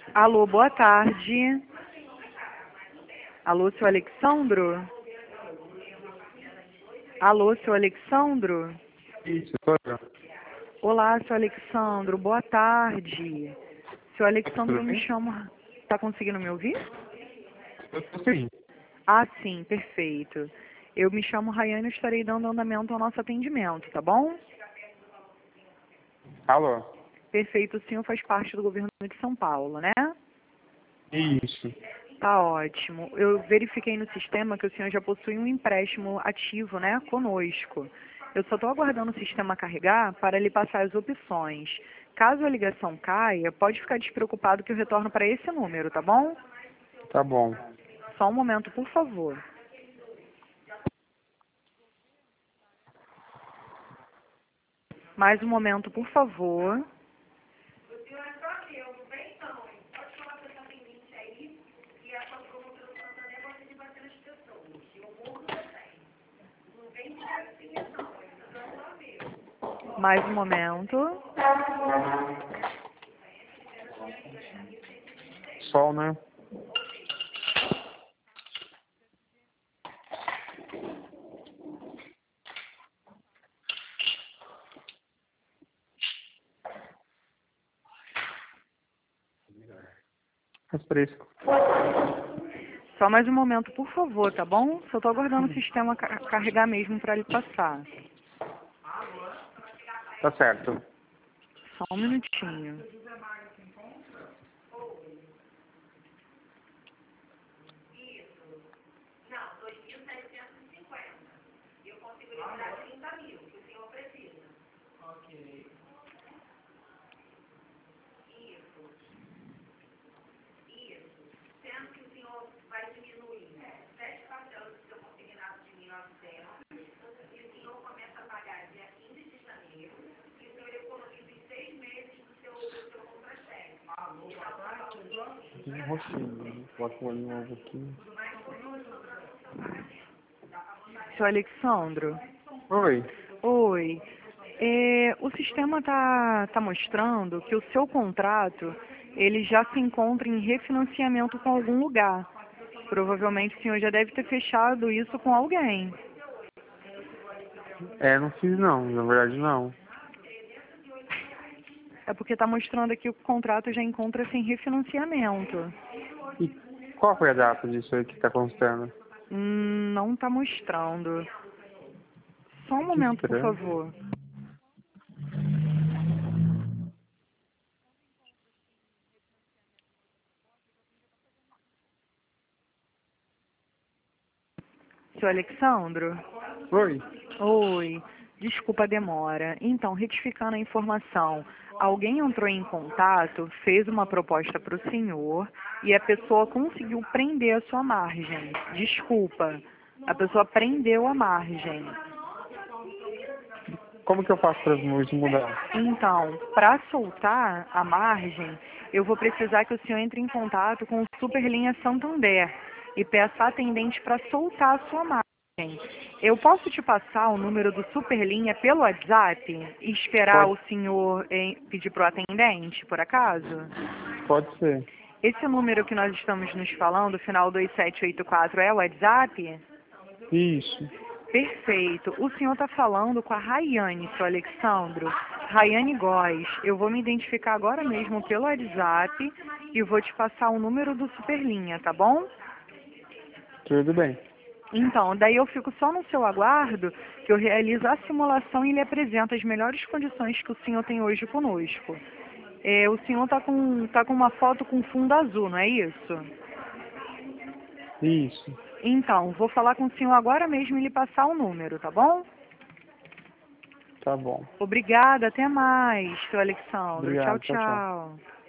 Alô, boa tarde. Alô, seu Alexandro? Alô, seu Alexandro? Isso, sou eu. Olá, seu Alexandro, boa tarde. Seu Alexandro, Tudo eu me bem? chamo... Tá conseguindo me ouvir? Eu tô sim. Ah, sim, perfeito. Eu me chamo Rayane e estarei dando andamento ao nosso atendimento, tá bom? Alô? Perfeito, o senhor faz parte do governo de São Paulo, né? Isso. Tá ótimo. Eu verifiquei no sistema que o senhor já possui um empréstimo ativo, né, conosco. Eu só estou aguardando o sistema carregar para lhe passar as opções. Caso a ligação caia, pode ficar despreocupado que eu retorno para esse número, tá bom? Tá bom. Só um momento, por favor. Mais um momento, por favor. Mais um momento. Sol, né? Refresco. Só mais um momento, por favor, tá bom? Só estou aguardando o sistema carregar mesmo para lhe passar. Tá certo. Só um minutinho. Tem um roxinho. Bota um olho novo aqui. Seu Alexandro? Oi. Oi. O sistema tá mostrando que o seu contrato ele já se encontra em refinanciamento com algum lugar. Provavelmente o senhor já deve ter fechado isso com alguém. É, não fiz não. Na verdade, não. É porque está mostrando aqui que o contrato já encontra-se em refinanciamento. E qual foi a data disso aí que tá constando? Não está mostrando. Só um Que momento, por estranho. favor. Seu Alexandro? Oi. Oi, desculpa a demora. Então, retificando a informação, alguém entrou em contato, fez uma proposta para o senhor e a pessoa conseguiu prender a sua margem. Desculpa, a pessoa prendeu a margem. Como que eu faço para mudar? Então, para soltar a margem, eu vou precisar que o senhor entre em contato com o Superlinha Santander e peça a atendente para soltar a sua margem. Eu posso te passar o número do Superlinha pelo WhatsApp e esperar Pode, o senhor pedir para o atendente, por acaso? pode ser. Esse número que nós estamos nos falando, final 2784, é o WhatsApp? Isso. Perfeito. O senhor está falando com a Rayane, seu Alexandro. Rayane Góes. Eu vou me identificar agora mesmo pelo WhatsApp e vou te passar o número do Superlinha, tá bom? Tudo bem. Então, daí eu fico só no seu aguardo, que eu realizo a simulação e lhe apresento as melhores condições que o senhor tem hoje conosco. O senhor tá com uma foto com fundo azul, não é isso? Isso. Então, vou falar com o senhor agora mesmo e lhe passar o número, tá bom? Tá bom. Obrigada, até mais, seu Alexandro. Tchau, Obrigado. Tchau, tchau. tchau.